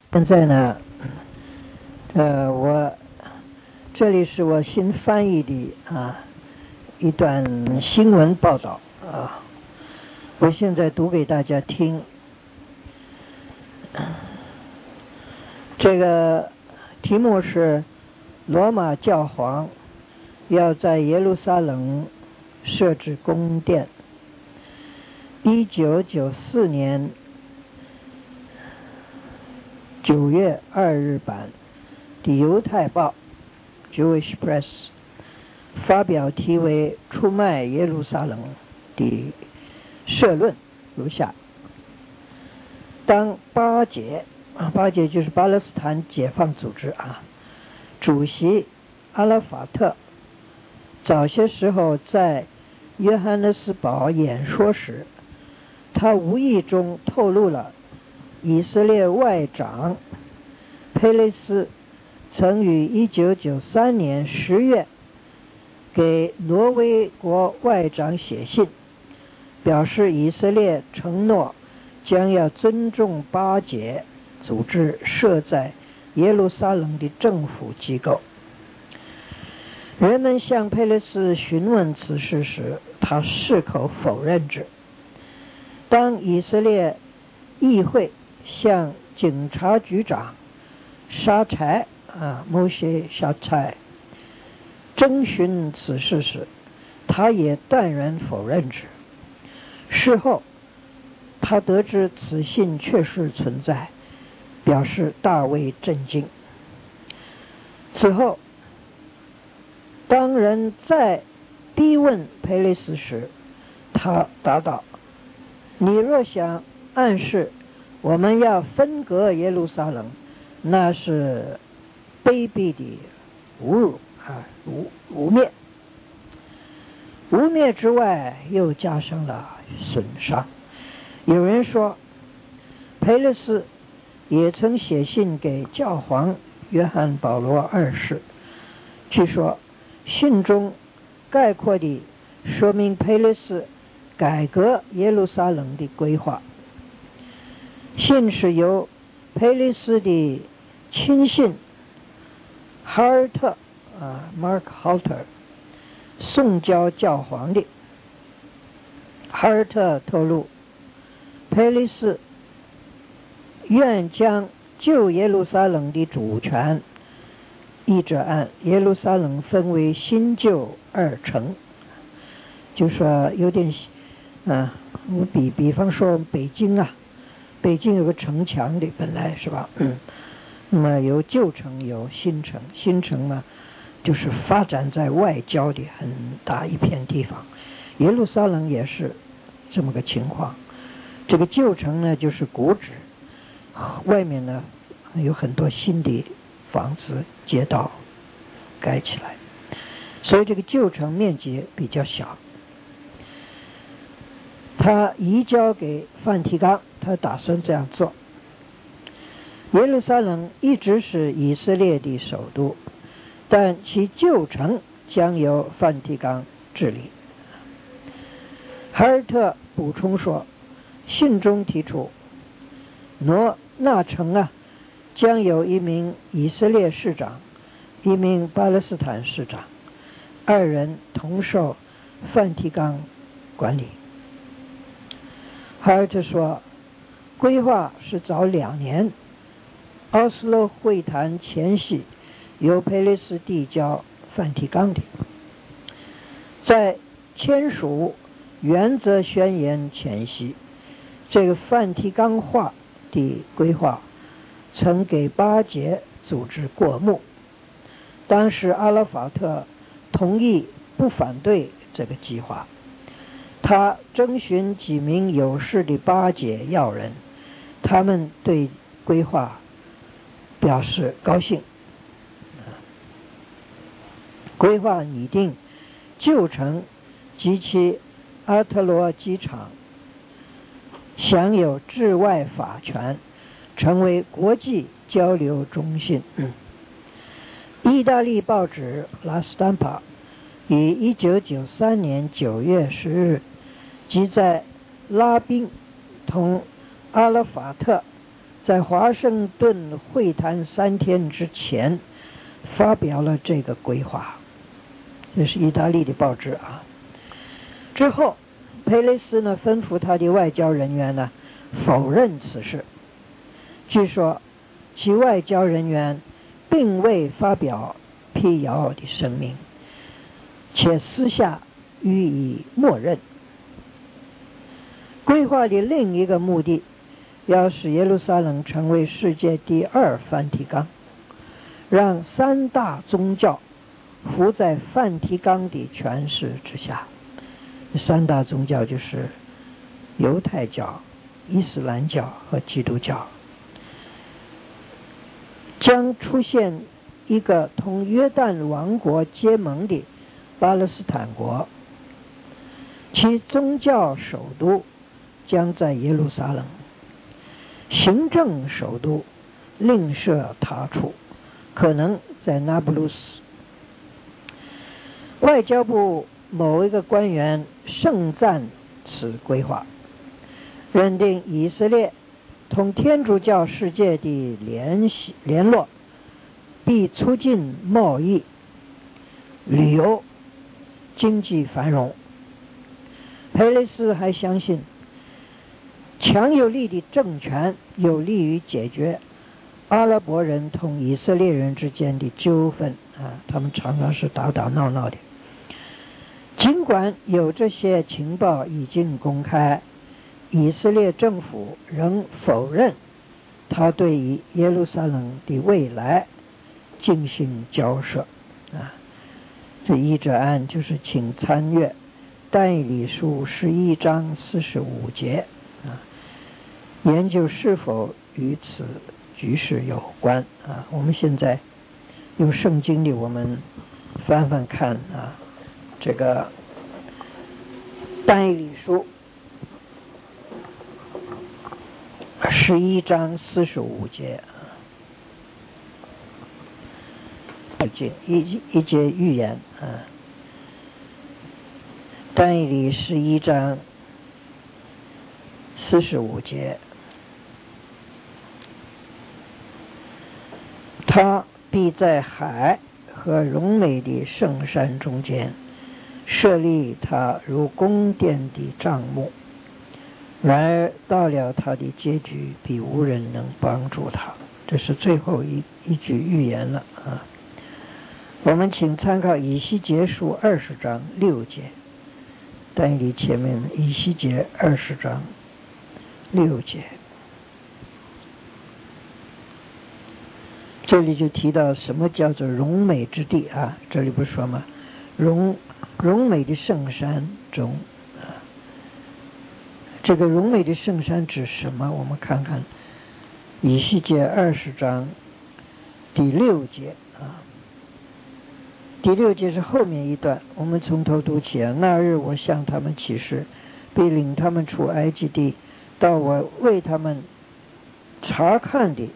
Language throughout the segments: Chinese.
现在呢，这里是我新翻译的一段新闻报道我现在读给大家听。这个题目是罗马教皇要在耶路撒冷设置宫殿。1994年9月2日版的犹太报 Jewish Press 发表题为出卖耶路撒冷的社论如下：当巴解就是巴勒斯坦解放组织主席阿拉法特早些时候在约翰内斯堡演说时，他无意中透露了以色列外长佩雷斯曾于1993年10月给挪威国外长写信，表示以色列承诺将要尊重巴解组织设在耶路撒冷的政府机构。人们向佩雷斯询问此事时，他矢口否认之。当以色列议会向警察局长沙柴Moshe Shattai征询此事时，他也断然否认之。事后他得知此信确实存在，表示大为震惊。此后当人再逼问佩雷斯时，他答道：你若想暗示我们要分割耶路撒冷，那是卑鄙的侮辱污蔑。污蔑之外又加上了损伤。有人说佩雷斯也曾写信给教皇约翰保罗二世，据说信中概括地说明佩雷斯改革耶路撒冷的规划。信是由佩雷斯的亲信哈尔特Mark Halter 送交教皇的。哈尔特透露，佩雷斯愿将旧耶路撒冷的主权译者按耶路撒冷分为新旧二城，就说有点比方说北京有个城墙的本来是吧那么有旧城有新城，新城嘛就是发展在外郊的很大一片地方，耶路撒冷也是这么个情况。这个旧城呢就是古址，外面呢有很多新的房子街道盖起来，所以这个旧城面积比较小。他移交给梵蒂冈，他打算这样做。耶路撒冷一直是以色列的首都，但其旧城将由梵蒂冈治理。哈尔特补充说，信中提出那城将有一名以色列市长，一名巴勒斯坦市长，二人同受梵蒂冈管理。哈尔特说，规划是早2年，奥斯陆会谈前夕由佩雷斯递交梵蒂冈的。在签署原则宣言前夕，这个梵蒂冈化的规划曾给巴解组织过目。当时阿拉法特同意不反对这个计划，他征询几名有识的巴解要人，他们对规划表示高兴。规划拟定旧城及其阿特罗机场享有治外法权，成为国际交流中心。意大利报纸拉斯坦帕于1993年9月10日即在拉宾同阿拉法特在华盛顿会谈3天之前发表了这个规划，这是意大利的报纸啊。之后佩雷斯呢吩咐他的外交人员呢否认此事，据说其外交人员并未发表辟谣的声明，且私下予以默认。规划的另一个目的，要使耶路撒冷成为世界第2梵蒂冈，让3大宗教服在梵蒂冈的权势之下。3大宗教就是犹太教、伊斯兰教和基督教。将出现一个同约旦王国结盟的巴勒斯坦国，其宗教首都将在耶路撒冷，行政首都另设他处，可能在那不勒斯。外交部某一个官员盛赞此规划，认定以色列同天主教世界的联络必促进贸易、旅游、经济繁荣。佩雷斯还相信，强有力的政权有利于解决阿拉伯人同以色列人之间的纠纷他们常常是打打闹闹的。尽管有这些情报已经公开，以色列政府仍否认他对于耶路撒冷的未来进行交涉这译者案就是请参阅但以理书11章45节研究是否与此局势有关我们现在用圣经里我们翻翻看这个但以理书11章45节一节预言但以理11章45节，他必在海和荣美的圣山中间设立他如宫殿的帐幕，然而到了他的结局，必无人能帮助他。这是最后一句预言了我们请参考以西结书20章6节，但以理前面以西结20章6节，这里就提到什么叫做荣美之地这里不是说吗？荣美的圣山中这个荣美的圣山指什么？我们看看以西结20章第6节第6节是后面一段，我们从头读起那日我向他们起誓，必领他们出埃及地，到我为他们查看的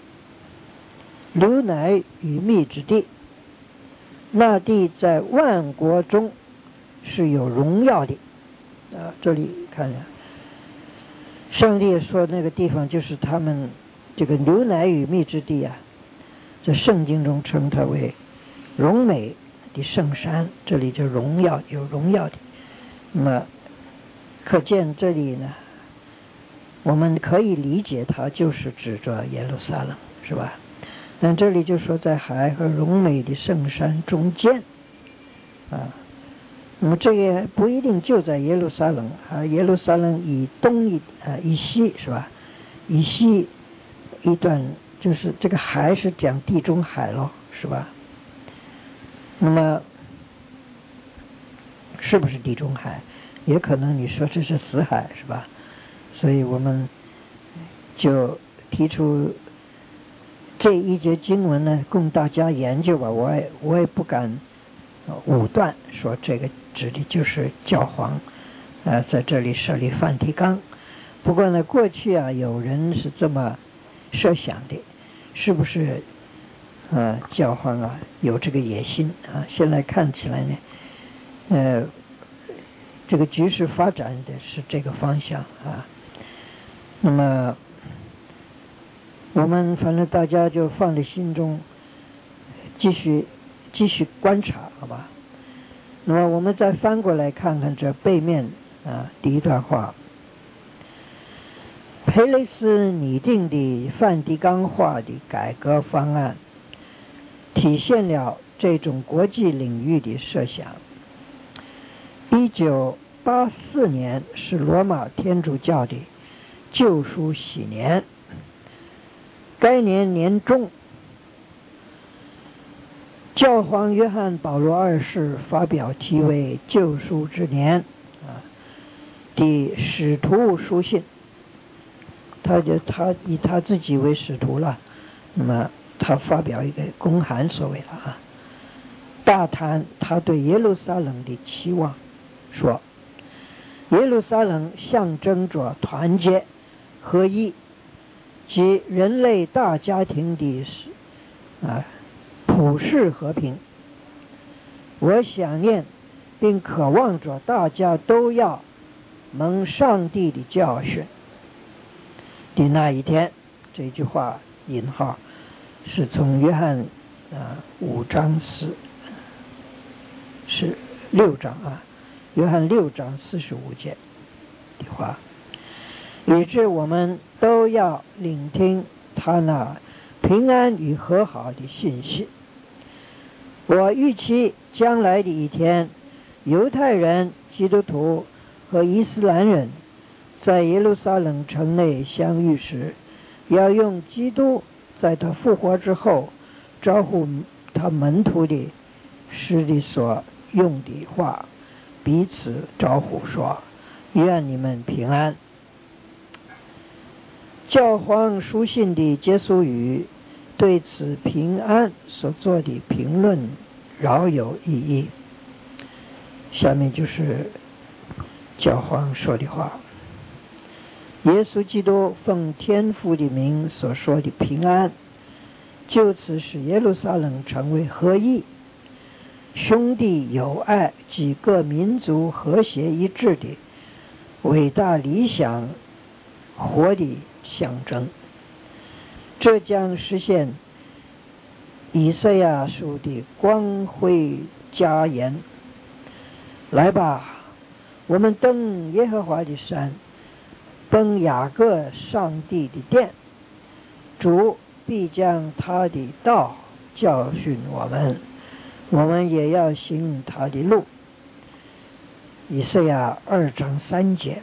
流奶与蜜之地，那地在万国中是有荣耀的这里看上帝说那个地方就是他们这个流奶与蜜之地在圣经中称它为荣美的圣山，这里就荣耀，有荣耀的。那么可见这里呢，我们可以理解它就是指着耶路撒冷，是吧？但这里就说在海和荣美的圣山中间那么这也不一定就在耶路撒冷耶路撒冷以东以西，是吧？以西一段就是这个海是讲地中海咯，是吧？那么是不是地中海？也可能你说这是死海，是吧？所以我们就提出这一节经文呢，供大家研究吧。我也不敢武断说这个指的就是教皇在这里设立梵蒂冈。不过呢，过去有人是这么设想的，是不是教皇有这个野心现在看起来呢这个局势发展的是这个方向那么我们反正大家就放在心中，继续观察，好吧？那么我们再翻过来看看这背面第一段话。佩雷斯拟定的梵蒂冈化的改革方案，体现了这种国际领域的设想。1984年是罗马天主教的救赎喜年，该年年中，教皇约翰保罗二世发表题为《救赎之年》的使徒书信。他以他自己为使徒了，那么他发表一个公函，所谓的大谈他对耶路撒冷的期望，说耶路撒冷象征着团结合一及人类大家庭的普世和平。我想念并渴望着大家都要蒙上帝的教训的那一天。这句话引号是从约翰5章是6章约翰6章45节的话，以致我们都要聆听他那平安与和好的信息。我预期将来的一天，犹太人、基督徒和伊斯兰人在耶路撒冷城内相遇时，要用基督在他复活之后招呼他门徒的时的所用的话，彼此招呼说：愿你们平安。教皇书信的结束语对此平安所做的评论饶有意义。下面就是教皇说的话：耶稣基督奉天父的名所说的平安，就此使耶路撒冷成为合一、兄弟友爱及各民族和谐一致的伟大理想活的象征。这将实现以赛亚书的光辉佳言：来吧，我们登耶和华的山，奔雅各上帝的殿，主必将他的道教训我们，我们也要行他的路。以赛亚2章3节。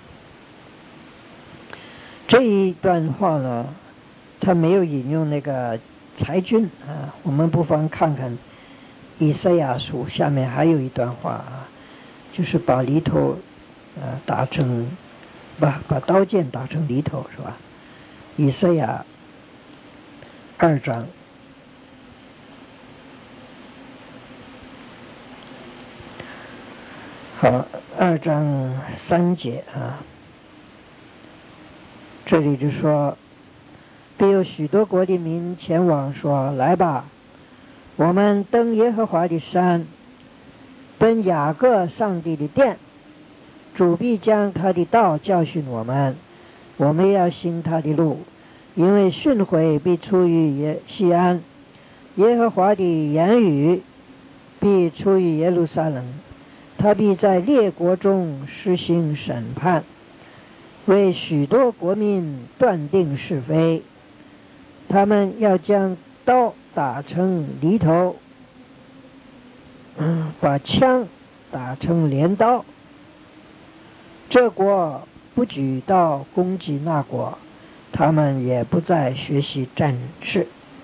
这一段话呢，他没有引用那个裁军我们不妨看看以赛亚书下面还有一段话就是把犁头打成把刀剑打成犁头，是吧？以赛亚2章好，2章3节这里就说，必有许多国的民前往说：来吧，我们登耶和华的山，奔雅各上帝的殿，主必将他的道教训我们，我们要行他的路，因为训诲必出于西安，耶和华的言语必出于耶路撒冷，他必在列国中施行审判，为许多国民断定是非。他们要将刀打成犁头，把枪打成镰刀。这国不举刀攻击那国，他们也不再学习战事。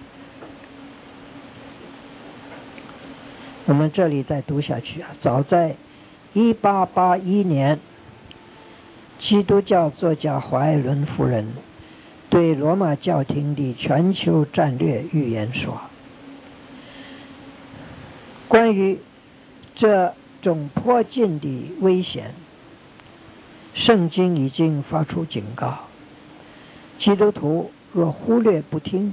我们这里再读下去早在1881年，基督教作家华爱伦夫人对罗马教廷的全球战略预言说，关于这种迫近的危险，圣经已经发出警告，基督徒若忽略不听，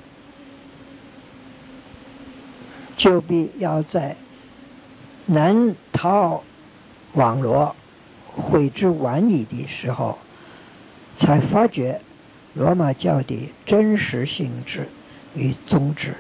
就必要在难逃网罗悔之晚矣的时候，才发觉罗马教的真实性质与宗旨。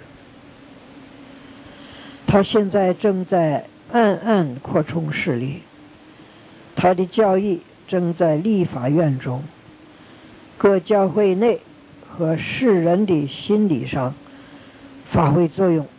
他现在正在暗暗扩充势力，他的教义正在立法院中、各教会内和世人的心理上发挥作用。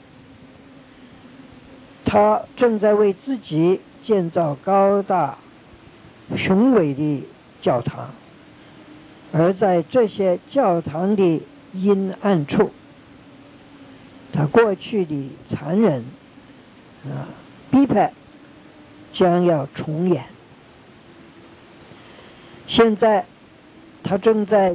他正在为自己建造高大雄伟的教堂，而在这些教堂的阴暗处，他过去的残忍逼迫将要重演。现在他正在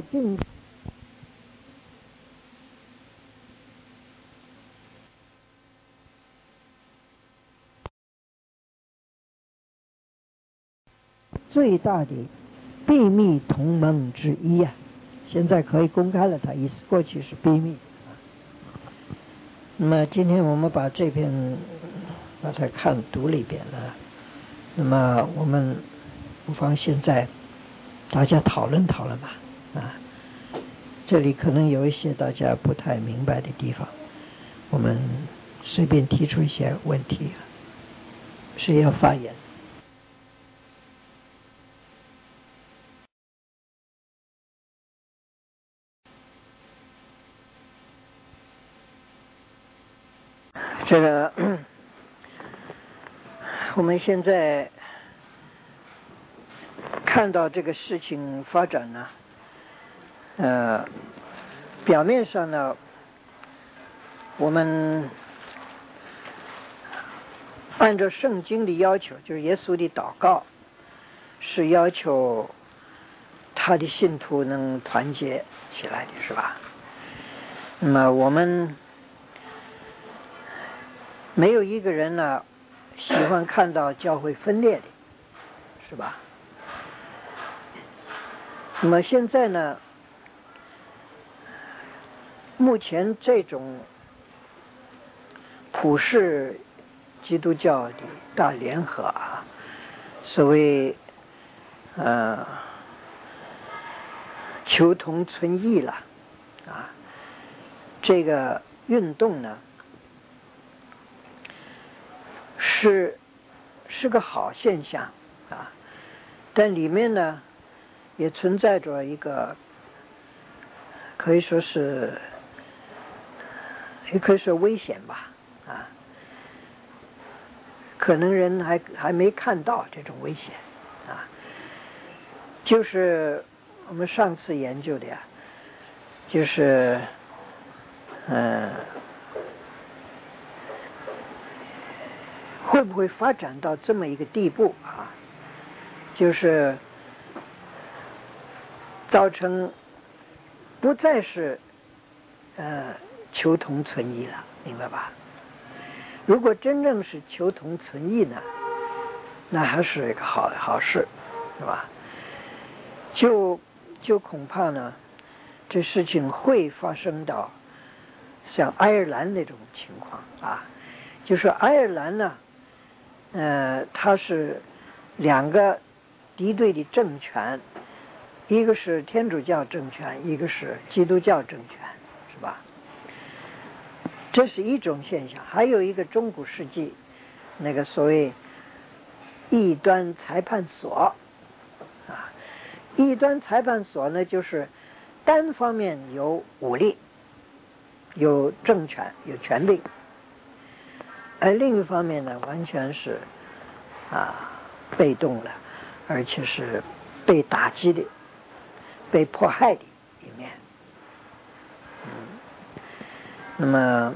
最大的秘密同盟之一啊，现在可以公开了，他意思过去是秘密。那么今天我们把这篇把它读了一遍了，那么我们不妨现在大家讨论讨论吧。这里可能有一些大家不太明白的地方，我们随便提出一些问题。谁要发言？这个我们现在看到这个事情发展呢，表面上呢，我们按照圣经的要求，就是耶稣的祷告是要求他的信徒能团结起来的，是吧？那么我们没有一个人呢喜欢看到教会分裂的，是吧？那么现在呢，目前这种普世基督教的大联合所谓求同存异了这个运动呢是个好现象但里面呢也存在着一个可以说危险吧可能人还没看到这种危险就是我们上次研究的就是会不会发展到这么一个地步就是造成不再是求同存异了，明白吧？如果真正是求同存异呢，那还是一个好事，是吧？就恐怕呢，这事情会发生到像爱尔兰那种情况就是爱尔兰呢，它是两个敌对的政权，一个是天主教政权，一个是基督教政权，是吧？这是一种现象。还有一个中古世纪那个所谓异端裁判所异端裁判所呢，就是单方面有武力、有政权、有权力，而另一方面呢，完全是被动了，而且是被打击的、被迫害的一面。那么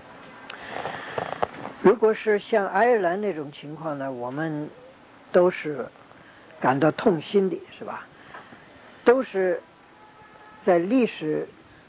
如果是像爱尔兰那种情况呢，我们都是感到痛心的，是吧？都是在历史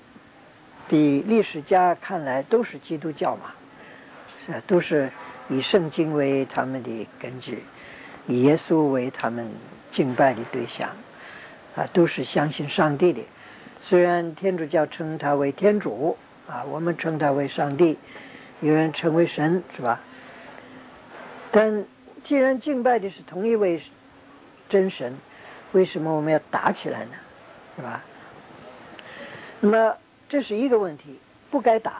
家看来都是基督教嘛，都是以圣经为他们的根据，以耶稣为他们敬拜的对象都是相信上帝的。虽然天主教称他为天主我们称他为上帝，有人称为神，是吧？但既然敬拜的是同一位真神，为什么我们要打起来呢？是吧？ 那么这是一个问题，不该打。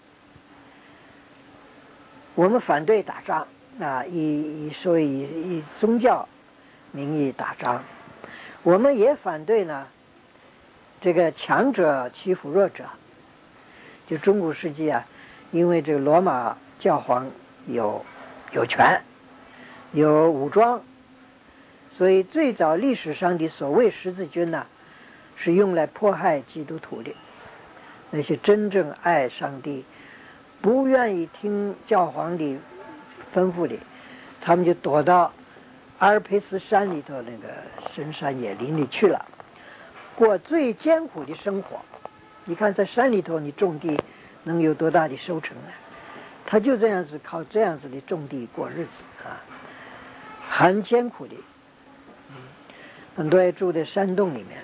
我们反对打仗啊，所以宗教名义打仗。我们也反对呢，这个强者欺负弱者。就中古世纪啊，因为这个罗马教皇有权有武装，所以最早历史上的所谓十字军呢，是用来迫害基督徒的。那些真正爱上帝不愿意听教皇的吩咐的，他们就躲到阿尔卑斯山里头那个深山野林里去了，过最艰苦的生活。你看在山里头你种地能有多大的收成呢？他就这样子靠这样子的种地过日子啊，很艰苦的。很多也住在山洞里面。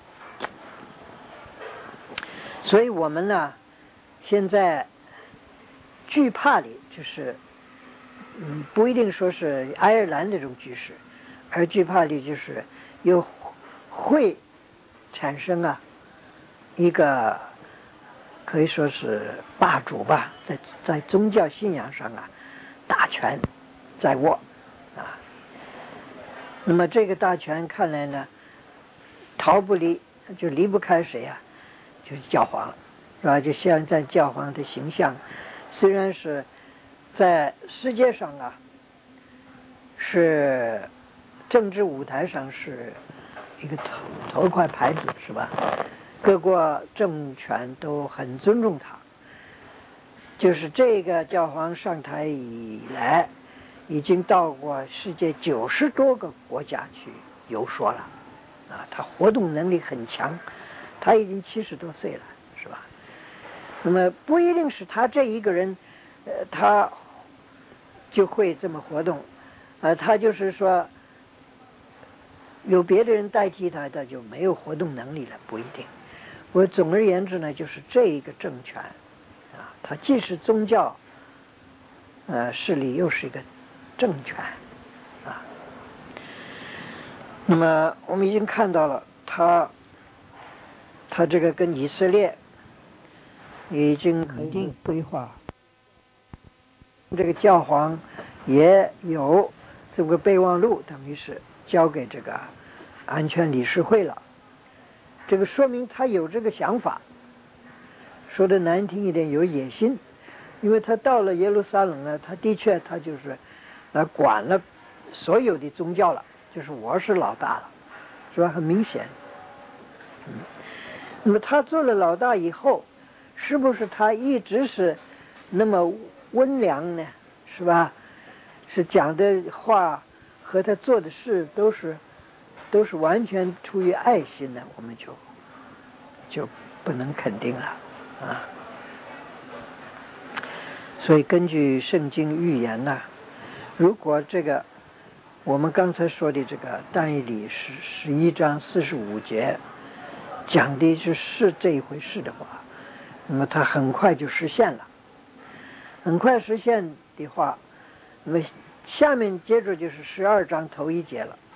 所以我们呢现在惧怕的就是不一定说是爱尔兰这种局势，而惧怕的就是又会产生一个可以说是霸主吧，在宗教信仰上大权在握啊。那么这个大权看来呢逃不离，就离不开谁就是教皇了，是吧？就现在教皇的形象虽然是在世界上是政治舞台上是一个头块牌子，是吧？各国政权都很尊重他。就是这个教皇上台以来，已经到过世界90多个国家去游说了他活动能力很强，他已经70多岁了，是吧？那么不一定是他这一个人他就会这么活动他就是说有别的人代替他就没有活动能力了，不一定。我总而言之呢，就是这一个政权它既是宗教势力，又是一个政权那么我们已经看到了他这个跟以色列已经肯定规划，这个教皇也有这个备忘录，等于是交给这个安全理事会了。这个说明他有这个想法，说的难听一点有野心。因为他到了耶路撒冷呢，他的确他就是管了所有的宗教了，就是我是老大了，是吧？很明显那么他做了老大以后，是不是他一直是那么温良呢？是吧？是讲的话和他做的事都是完全出于爱心的，我们就不能肯定了所以根据圣经预言如果这个我们刚才说的这个但以理11章45节讲的是这一回事的话，那么它很快就实现了。很快实现的话，那么下面接着就是12章头1节了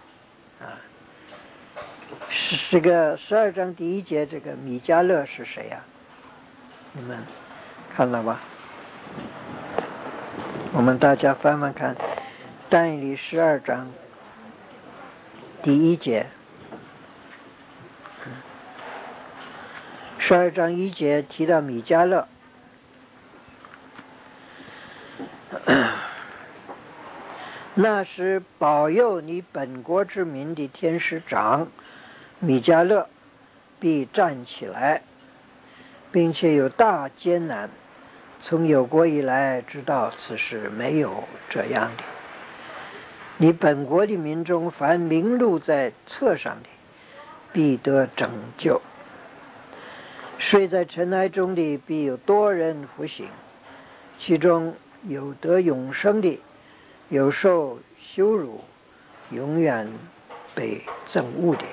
这个12章第1节，这个米迦勒是谁你们看了吧？我们大家翻翻看但以理12章第1节，12章1节提到米迦勒那时保佑你本国之民的天使长米迦勒必站起来，并且有大艰难，从有国以来直到此时没有这样的。你本国的民中凡名录在册上的必得拯救，睡在尘埃中的必有多人复醒，其中有得永生的，有受羞辱永远被憎恶的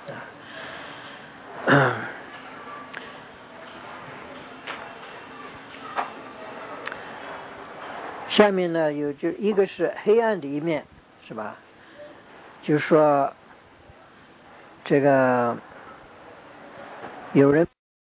下面呢就一个是黑暗的一面，是吧？就说这个有人